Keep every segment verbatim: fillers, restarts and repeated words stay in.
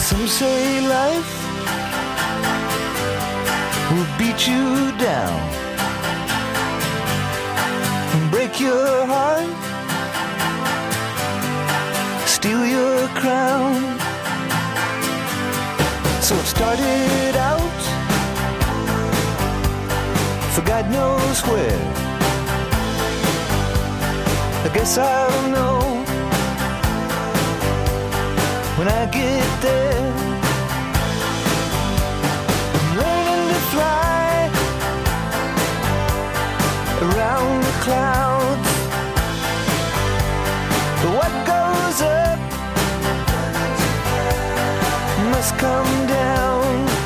Some say life will beat you down and break your heart, steal your crown. So it started out for God knows where. I guess I'll know when I get there. I'm learning to fly around the clouds, but what goes up must come down.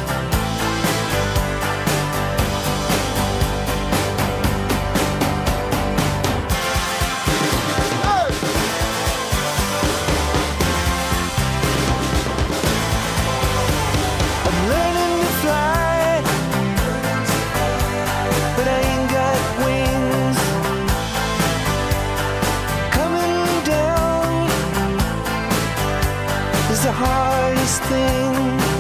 Hardest thing.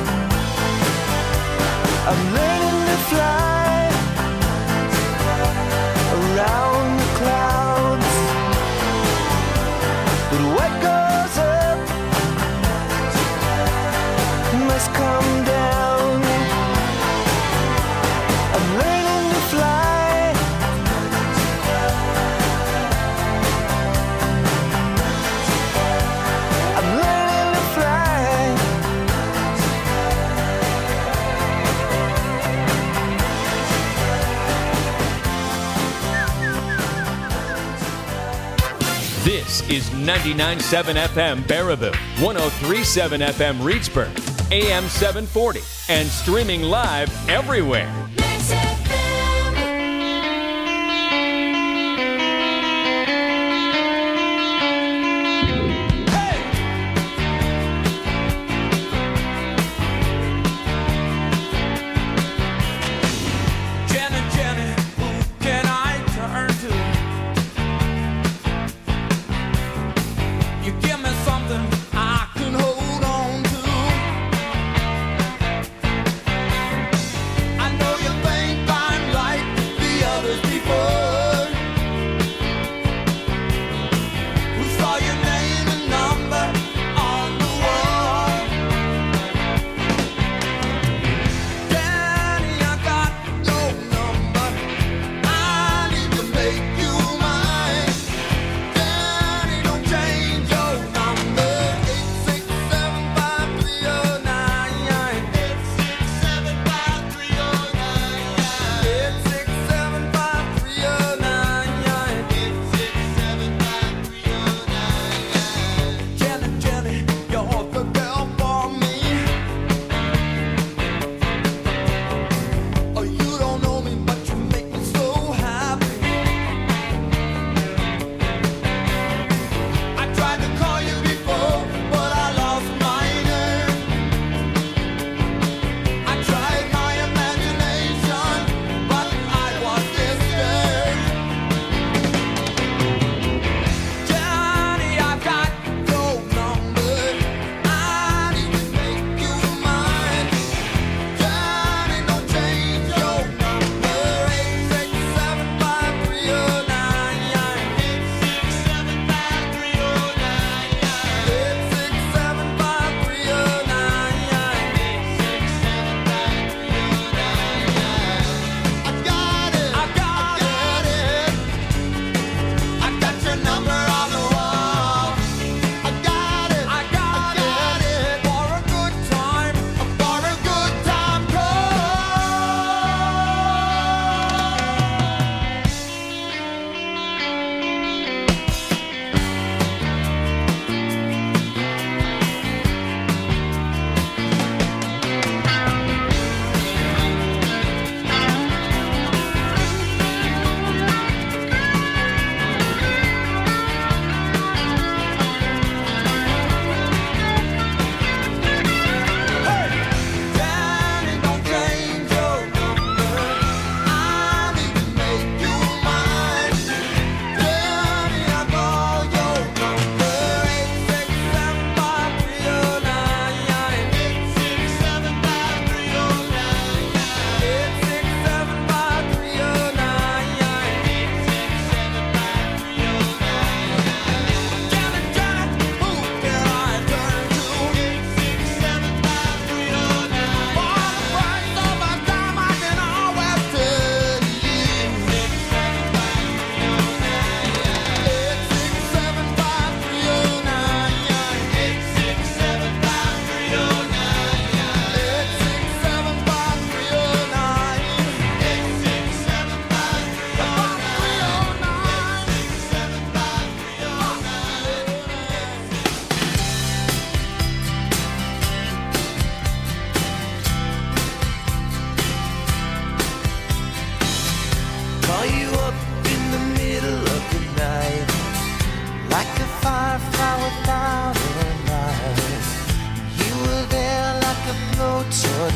I'm learning to fly around the clouds, but what goes up must come down. I'm learning to fly I'm learning to fly. This is ninety-nine point seven F M Baraboo, one oh three point seven F M Reedsburg, A M seven forty, and streaming live everywhere. I know you think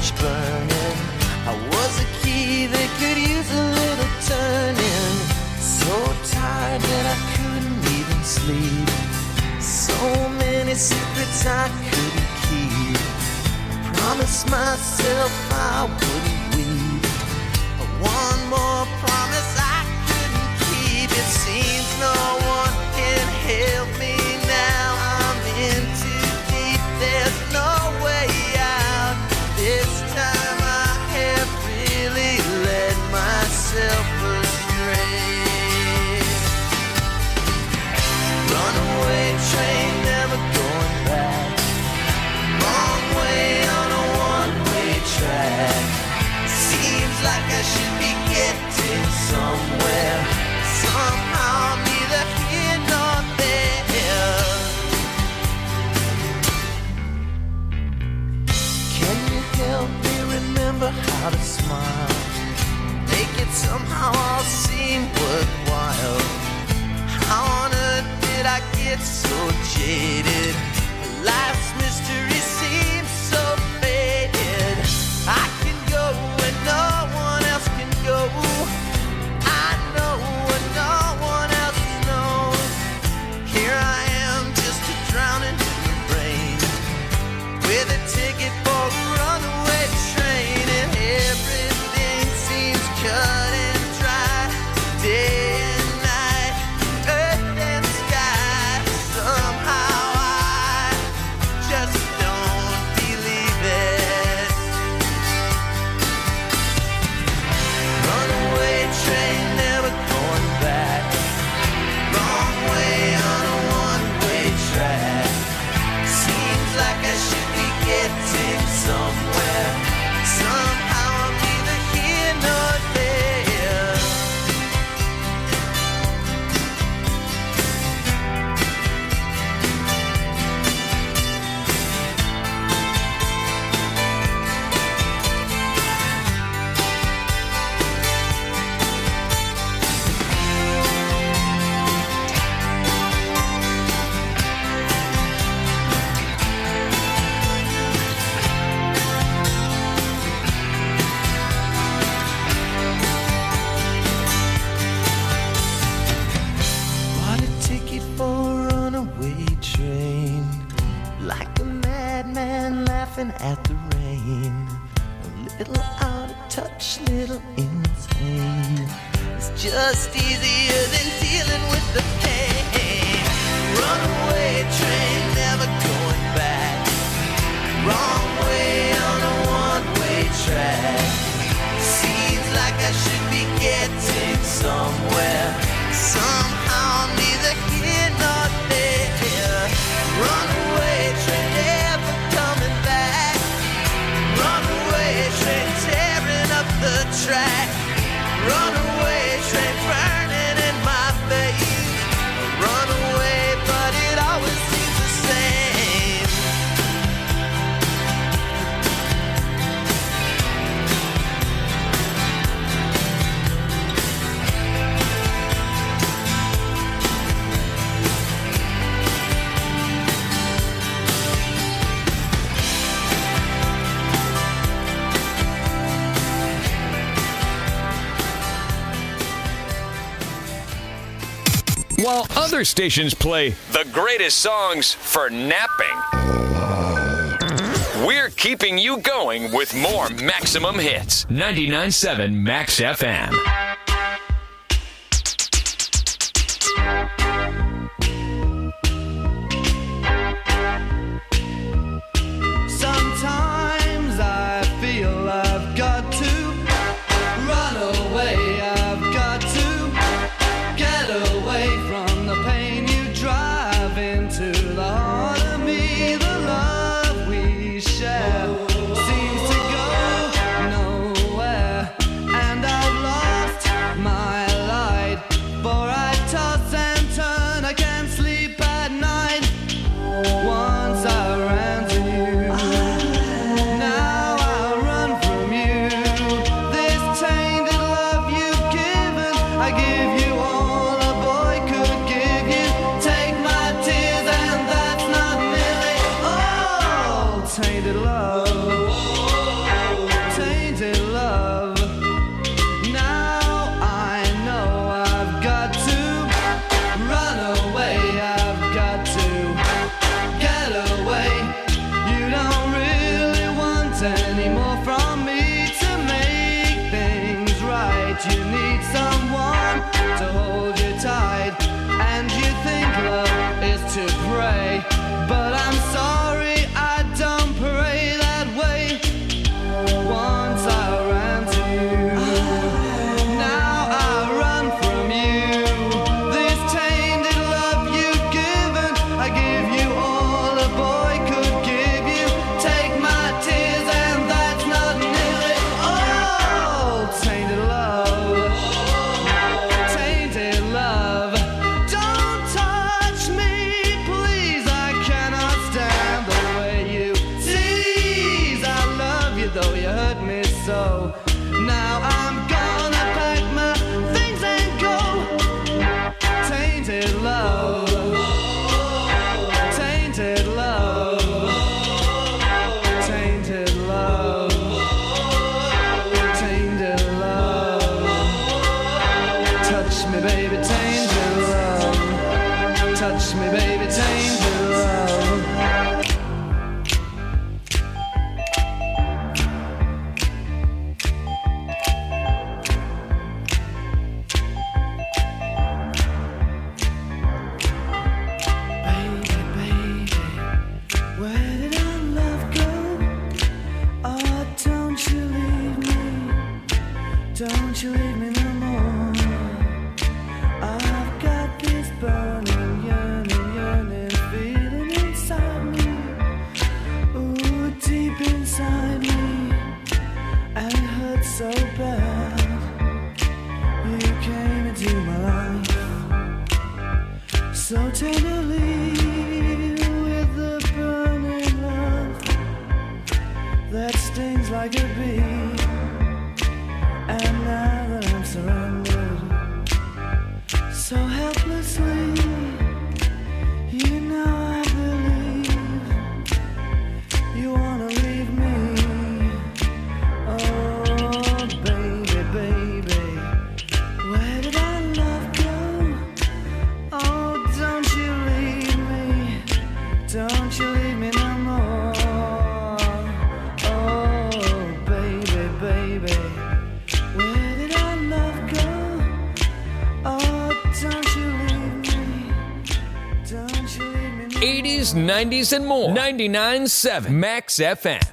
switch burning. I was a key that could use a little turning. So tired that I couldn't even sleep. So many secrets I couldn't keep. Promised myself I wouldn't weep. One more promise I couldn't keep. It seems no one can help me now. I'm in too deep. There's no way out. This time I have really led myself astray. Runaway train, never going back. Wrong way on a one-way track. Seems like I should be getting somewhere. Somehow I'm neither here nor there. Can you help me remember how to smile? Make it somehow all seem worthwhile. How on earth did I get so jaded? Life's mystery seems so faded. I can go where no one else can go. I know what no one else knows. Here I am, just a drowning in the rain, with a ticket for a runaway train, and everything seems cut and dry. Day and night, earth and sky. Somehow I just don't believe it. Runaway train, never going back. Wrong way on a one-way track. Seems like I should be getting somewhere. Somehow I'm neither here nor there. Bought a ticket for a runaway train, like a madman laughing at the rain. A little out of touch, little insane. It's just easier than dealing with the pain. Runaway train, never going back. Wrong way on a one-way track. Seems like I should be getting somewhere. Somehow I'm neither here nor there. Runaway train, never coming back. Runaway train, tearing up the track. Runaway train, burning in my face. Runaway, but it always seems the same. While other stations play the greatest songs for napping, we're keeping you going with more Maximum Hits. ninety-nine point seven Max F M. Sometimes I feel I've got to run away. I've got to get away from the pain you drive into the heart of me. The love we share seems to go nowhere, and I've lost my light. For I toss and turn, I can't sleep at night. Once I ran to you, now I run from you. This tainted love you've given, I give you all a boy could give you. Take my tears and that's not nearly all. Tainted love. any more from me to make things right. You need someone to hold you tight, and you think love is to pray, but I'm sorry, I don't pray that way. Once I ran to you, now I run from you. This tainted love you've given, I give you all a boy could give you. Take my tears and that's not nearly all. Tainted love, tainted love. Don't touch me, please, I cannot stand the way you tease. I love you though you hurt me so. Now I'm gonna pack my things and go. Tainted love, tainted love, tainted love, tainted love. Touch me, baby, tainted love. Touch me, baby, tainted love. Baby, baby, where did our love go? Oh, don't you leave me, don't you leave me no more. I've got this burning, yearning, yearning feeling inside me. Ooh, deep inside me, and it hurts so bad. You came into my life so tenderly, with the burning love that stings like a bee. And now that I'm surrendered so helplessly, you know I believe you wanna leave me. Oh, baby, baby, where did our love go? Oh, don't you leave me, don't you leave me no more. Oh, baby, baby, where did our love go? Oh, don't you leave me, don't you leave me no more. eighties, nineties, and more. ninety-nine point seven Max F M.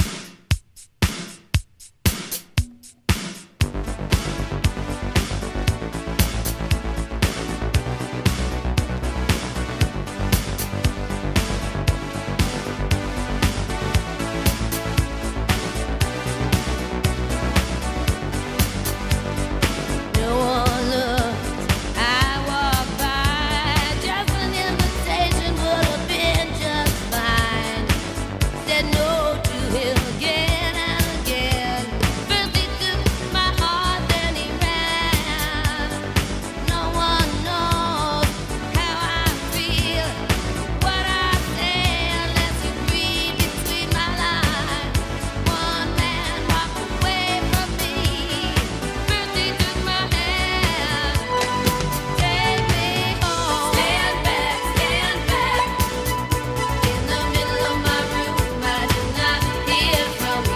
No one looked, I walked by. Just an invitation would have been just fine. Said no to him again and again. First he took my heart, then he ran. No one knows how I feel, what I say, unless you read between my lines. One man walked away from me. First he took my hand, take me home. Stand back, stand back. In the middle of my room, I did not hear from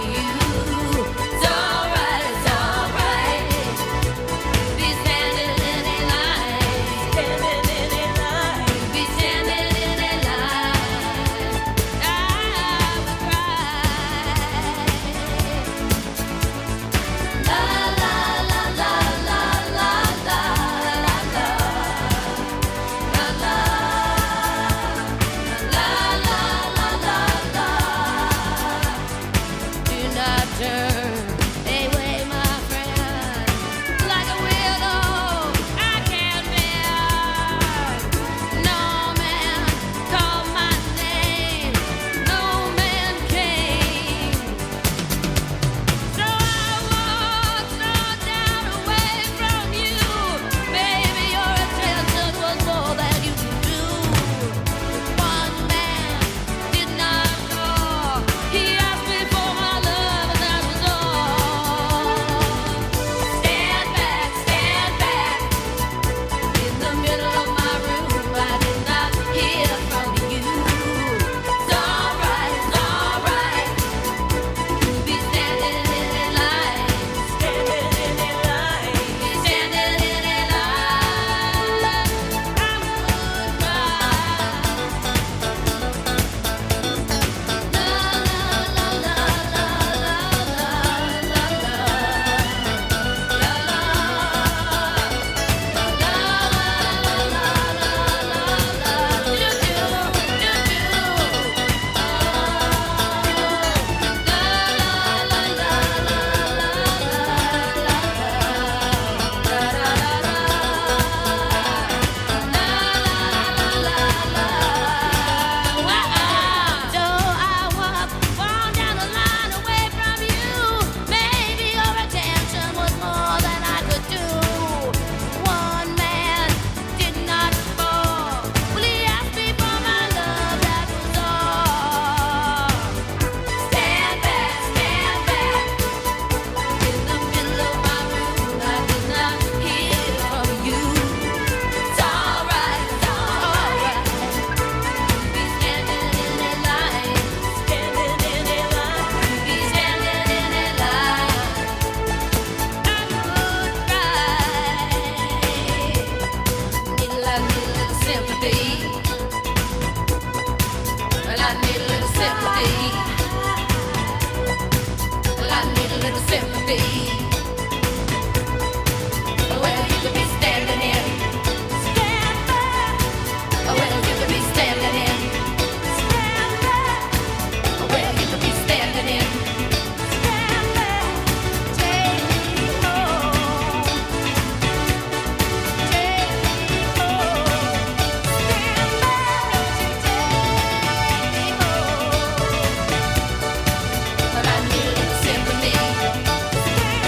But I need a sympathy.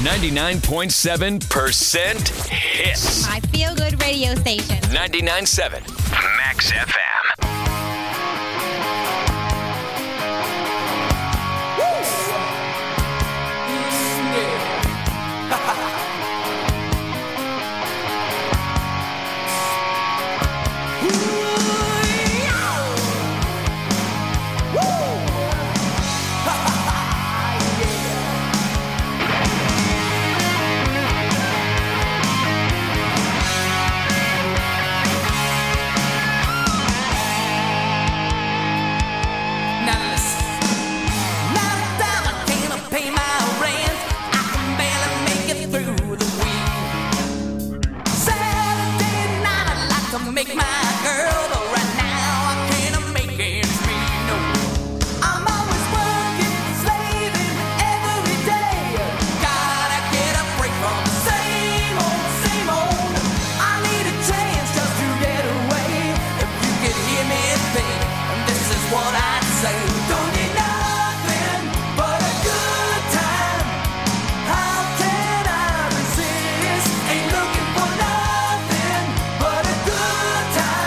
ninety-nine point seven percent Hits. My feel-good radio station. ninety-nine point seven Max F M. Make my girl, but right now I can't make ends meet, no. I'm always working, slaving every day. Gotta get a break from the same old, same old. I need a chance just to get away. If you could hear me think, this is what I'd say. Don't need nothing but a good time. How can I resist? Ain't looking for nothing but a good time.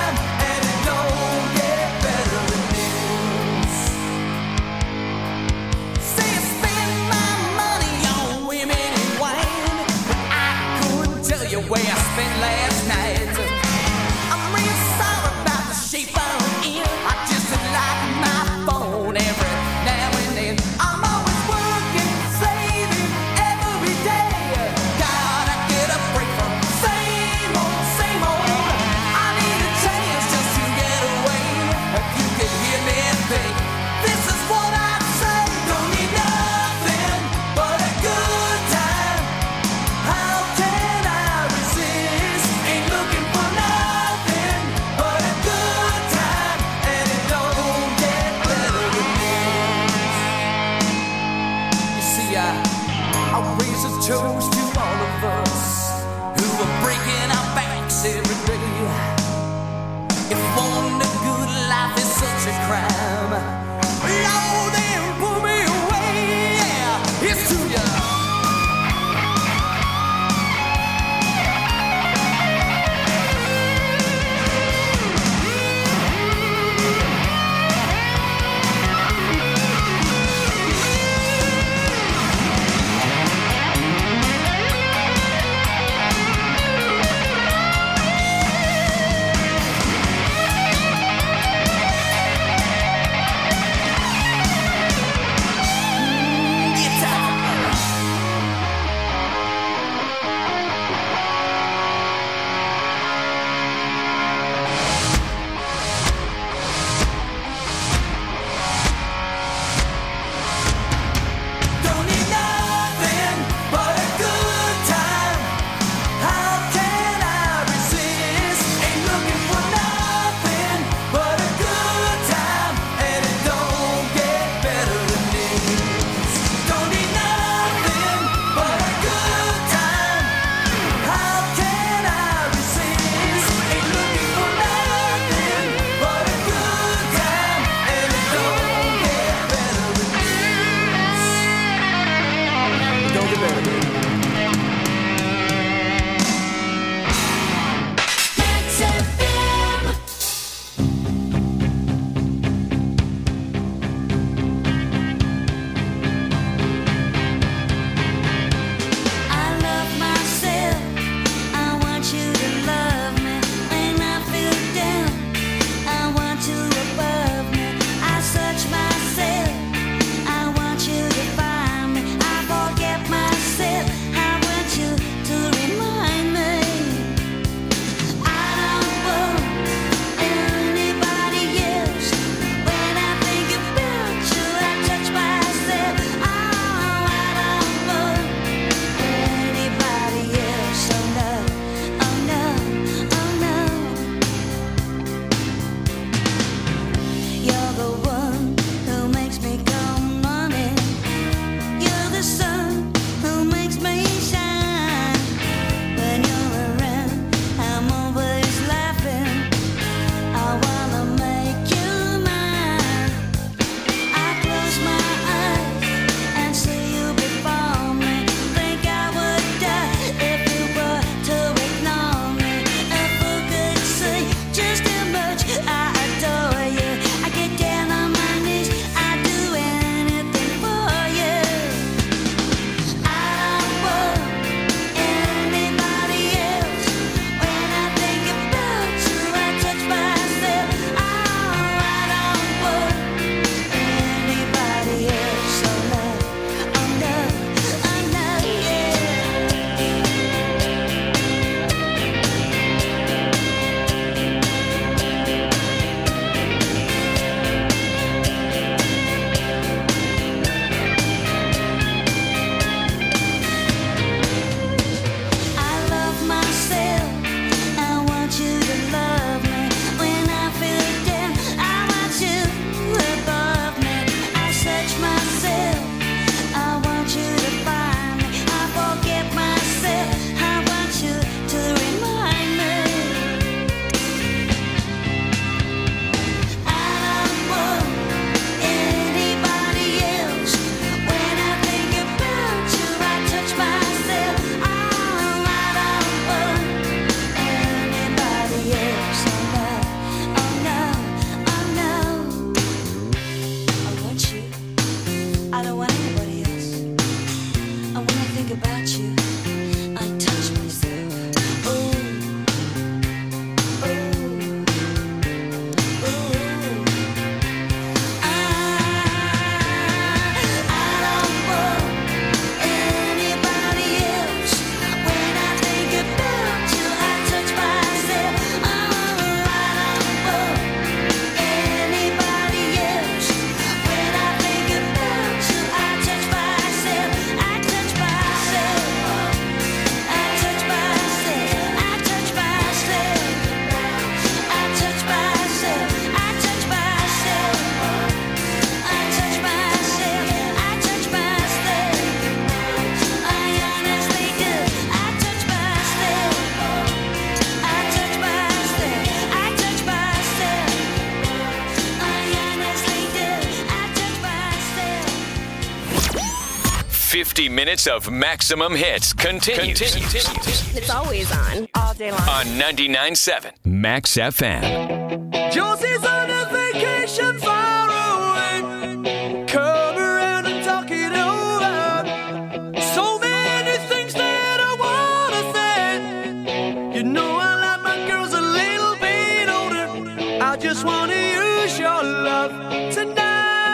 fifty minutes of maximum hits continues, continues. It's always on, all day long. on ninety-nine point seven Max F M. Josie's on a vacation far away. Come around and talk it over. So many things that I wanna say. You know I like my girls a little bit older. I just wanna use your love tonight.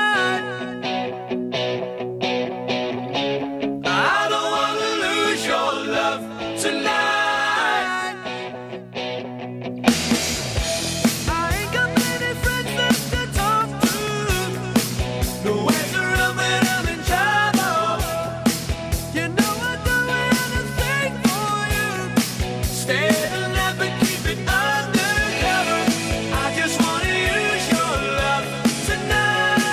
I don't wanna lose your love tonight. I ain't got many friends left to talk to. Nowhere to run when I'm in trouble. You know I'd do anything for you. Stay alive but keep it undercover. I just wanna use your love tonight.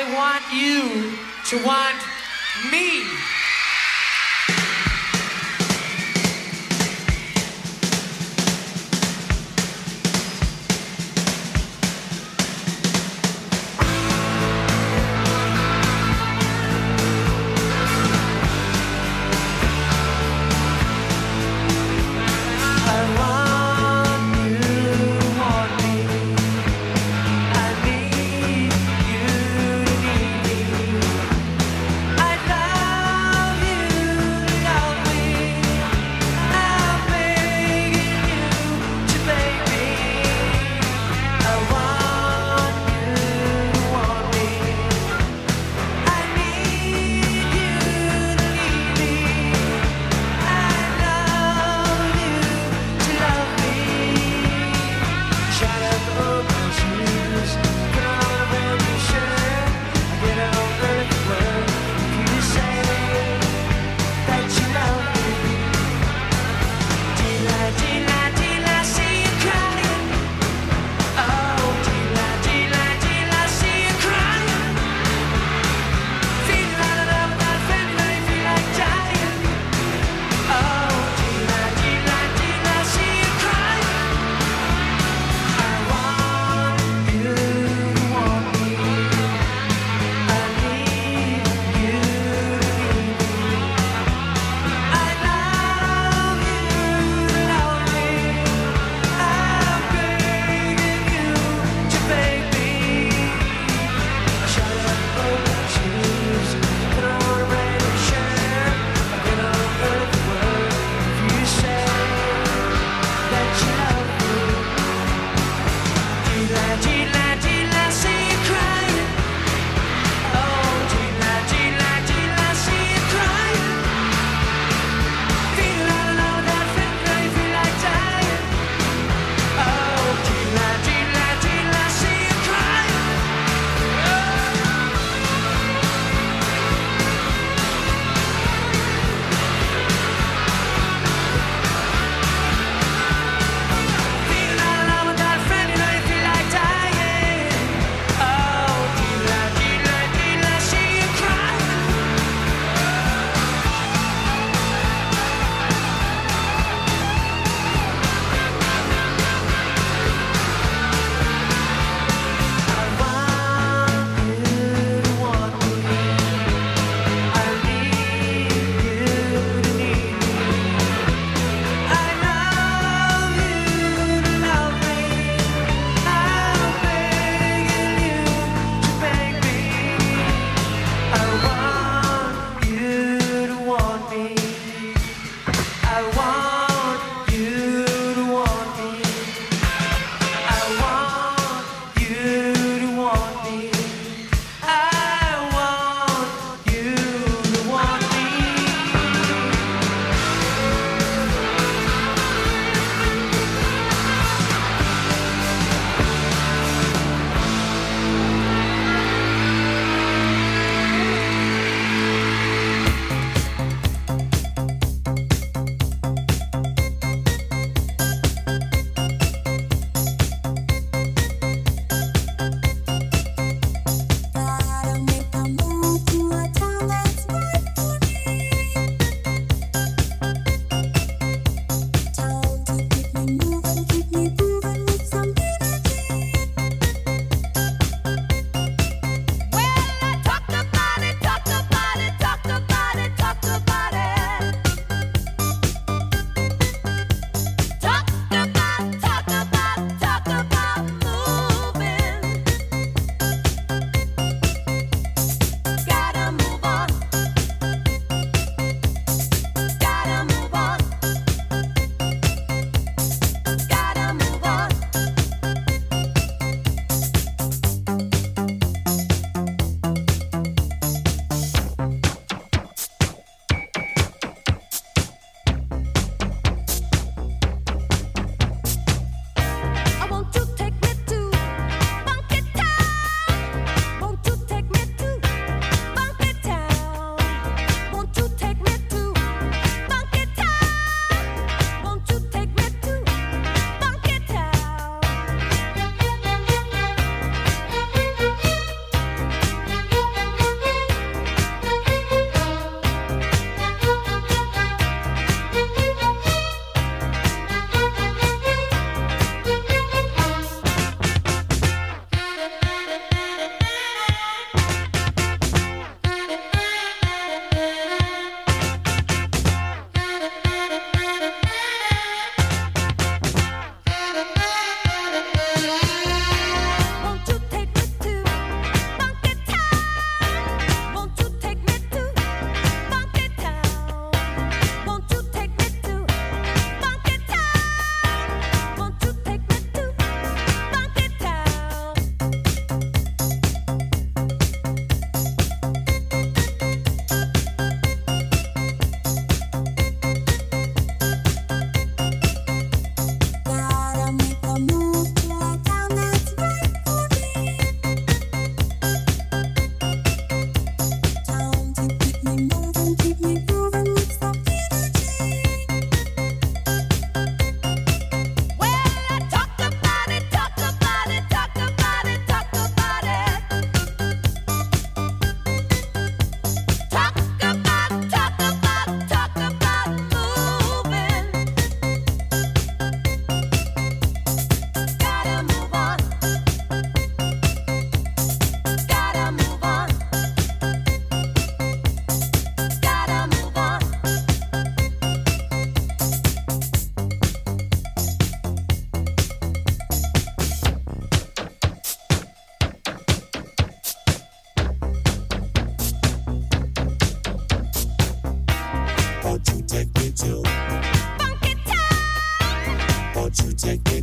want you to want me. I love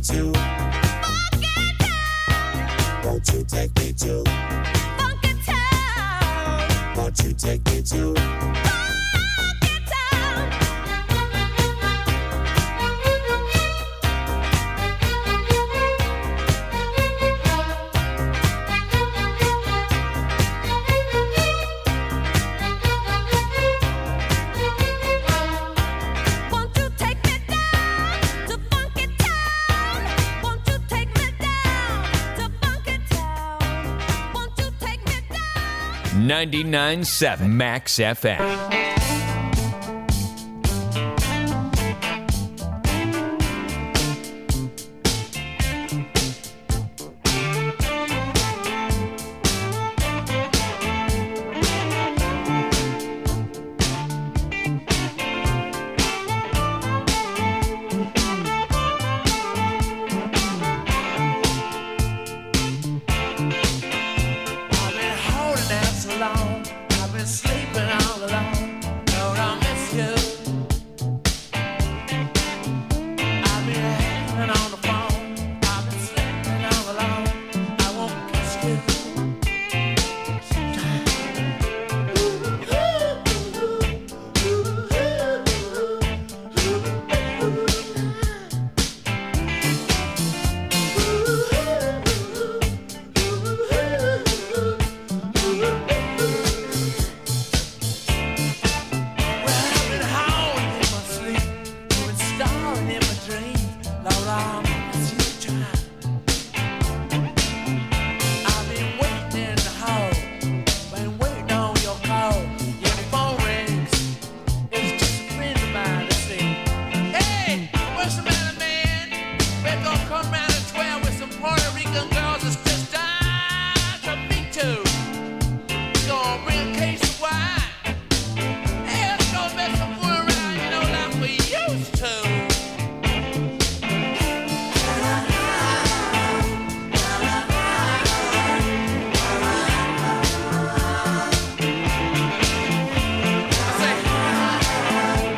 to Funky Town? Won't you take me to Funky Town? Won't you take me to Funky Town? Won't you take me down to Funky Town? Won't you take me down to Funky Town? Won't you take me down? ninety-nine point seven Max F M. I've been holding out so long. I've been sleeping all alone. Lord, I miss you. I've been hanging on the phone. I've been sleeping all alone. I won't kiss you. Well, I've been howling in my sleep. I've been starring in my dreams. Lord, I miss you, child. I've been waiting in the hall. Been waiting on your call. Your phone rings. It's just a friend of mine to see. Hey, what's the matter, man? We're gonna come round at twelve with some Puerto Rican girls that's just died to meet too. Gonna bring a case of wine. Hey, let's go make some fool around, you know, like we used to. I say,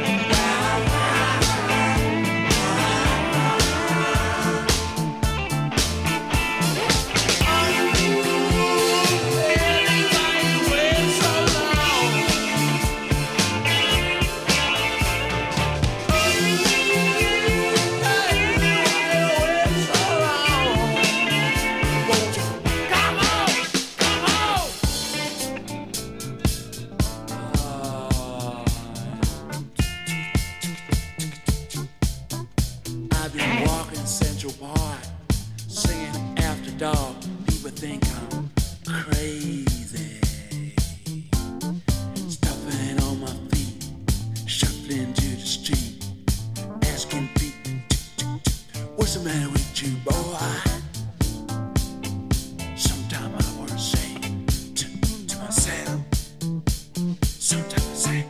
anybody wait so long? I've been walking Central Park, singing after dark. People think I'm crazy. Stopping on my feet, shuffling to the street, asking people, what's the matter with you, boy? Sometimes I want to say to, to myself, sometimes I say,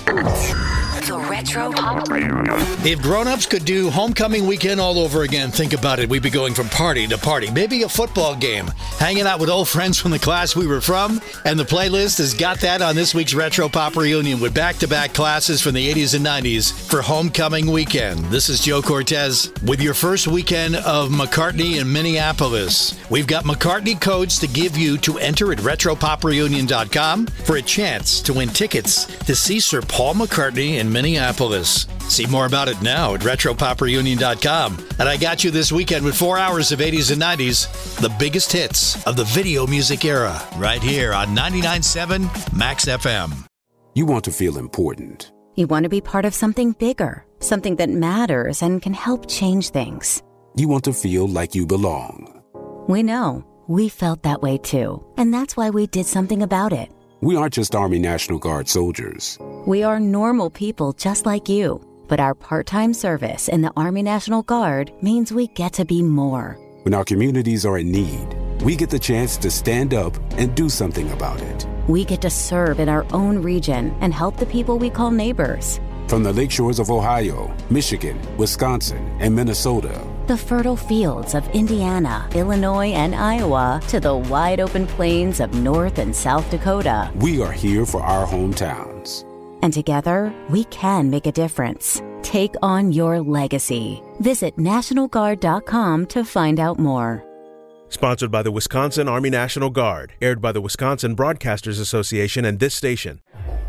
The Retro Pop Reunion. If grown-ups could do homecoming weekend all over again, think about it. We'd be going from party to party. Maybe a football game. Hanging out with old friends from the class we were from. And the playlist has got that on this week's Retro Pop Reunion with back-to-back classes from the eighties and nineties for homecoming weekend. This is Joe Cortez with your first weekend of McCartney in Minneapolis. We've got McCartney codes to give you to enter at retro pop reunion dot com for a chance to win tickets to see Sir Paul McCartney in Minneapolis. See more about it now at retro pop reunion dot com. And I got you this weekend with four hours of eighties and nineties, the biggest hits of the video music era, right here on ninety-nine point seven Max F M. You want to feel important. You want to be part of something bigger, something that matters and can help change things. You want to feel like you belong. We know. We felt that way too. And that's why we did something about it. We aren't just Army National Guard soldiers. We are normal people just like you. But our part-time service in the Army National Guard means we get to be more. When our communities are in need, we get the chance to stand up and do something about it. We get to serve in our own region and help the people we call neighbors. From the lakeshores of Ohio, Michigan, Wisconsin, and Minnesota. The fertile fields of Indiana, Illinois, and Iowa to the wide-open plains of North and South Dakota. We are here for our hometowns. And together, we can make a difference. Take on your legacy. Visit national guard dot com to find out more. Sponsored by the Wisconsin Army National Guard. Aired by the Wisconsin Broadcasters Association and this station.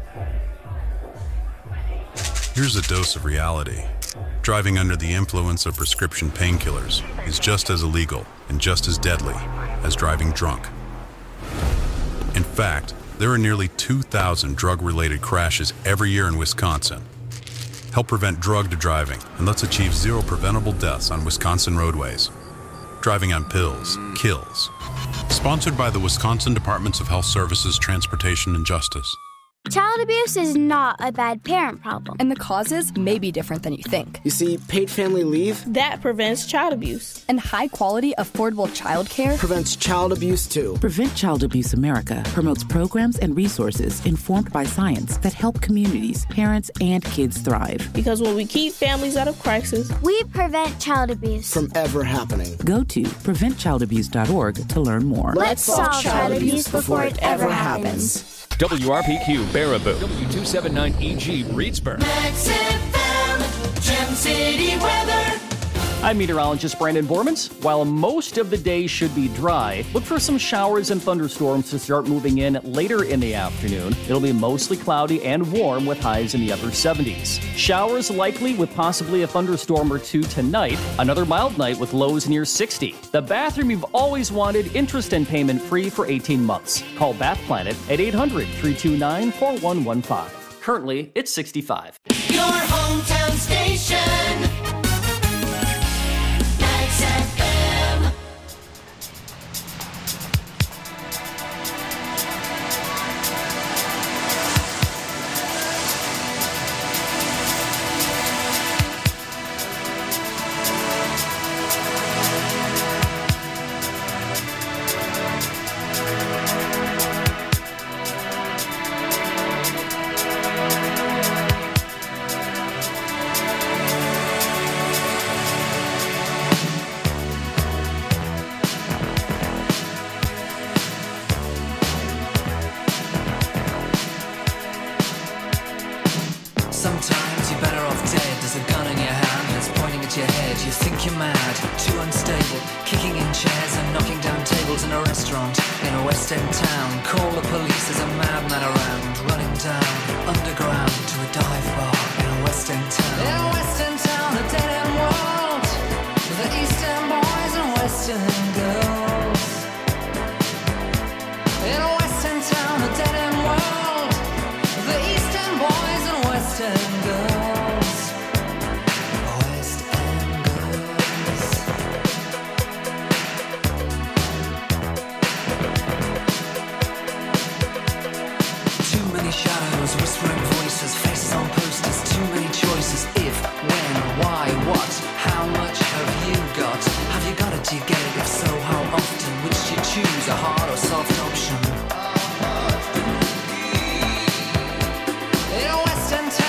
Here's a dose of reality. Driving under the influence of prescription painkillers is just as illegal and just as deadly as driving drunk. In fact, there are nearly two thousand drug-related crashes every year in Wisconsin. Help prevent drug driving, and let's achieve zero preventable deaths on Wisconsin roadways. Driving on pills kills. Sponsored by the Wisconsin Departments of Health Services, Transportation, and Justice. Child abuse is not a bad parent problem. And the causes may be different than you think. You see, paid family leave, that prevents child abuse. And high-quality, affordable childcare prevents child abuse, too. Prevent Child Abuse America promotes programs and resources informed by science that help communities, parents, and kids thrive. Because when we keep families out of crisis, we prevent child abuse from ever happening. Go to prevent child abuse dot org to learn more. Let's solve child abuse before it ever happens. W R P Q, Baraboo. W two seventy-nine E G, Reedsburg. Max F M, Gem City weather. I'm meteorologist Brandon Bormans. While most of the day should be dry, look for some showers and thunderstorms to start moving in later in the afternoon. It'll be mostly cloudy and warm with highs in the upper seventies. Showers likely with possibly a thunderstorm or two tonight. Another mild night with lows near sixty. The bathroom you've always wanted, interest and payment free for eighteen months. Call Bath Planet at eight hundred, three two nine, four one one five. Currently, it's sixty-five. Your hometown station. F M. Sometimes you're better off dead. There's a gun in your hand and it's pointing at your head. You think you're mad, too unstable, kicking in chairs and knocking down tables in a restaurant in a West End town. Call the police, there's a madman around, running down underground to a dive bar in a West End town. In a West End town, a dead end world, the East End boys and West End girls. In a West End town, a dead end world, the East End boys and West End girls. West End girls. Too many shadows, whispering voices, faces on posters, too many choices. If, when, why, what, how much have you got? Have you got it, do you get it? If so, how often? Which do you choose, a hard or soft option? In a West End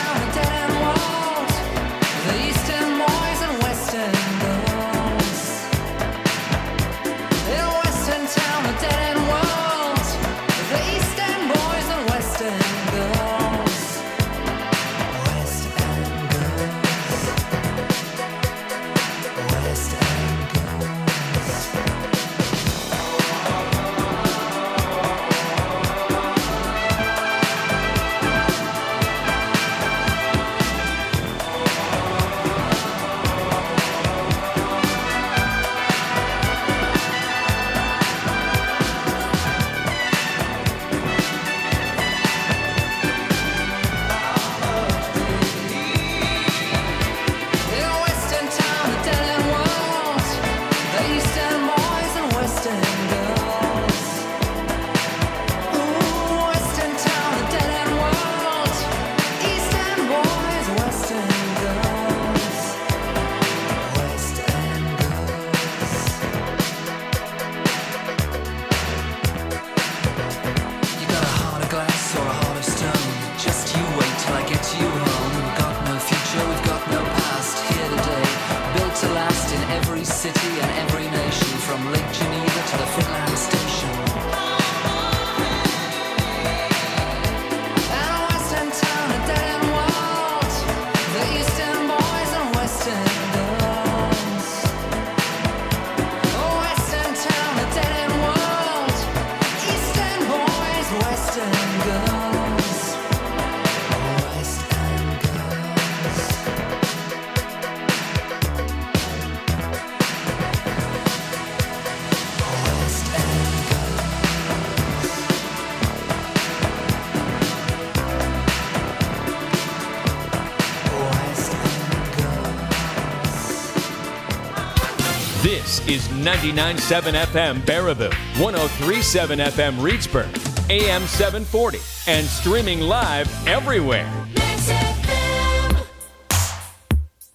This is ninety-nine point seven F M Baraboo, one oh three point seven F M Reedsburg, A M seven forty, and streaming live everywhere.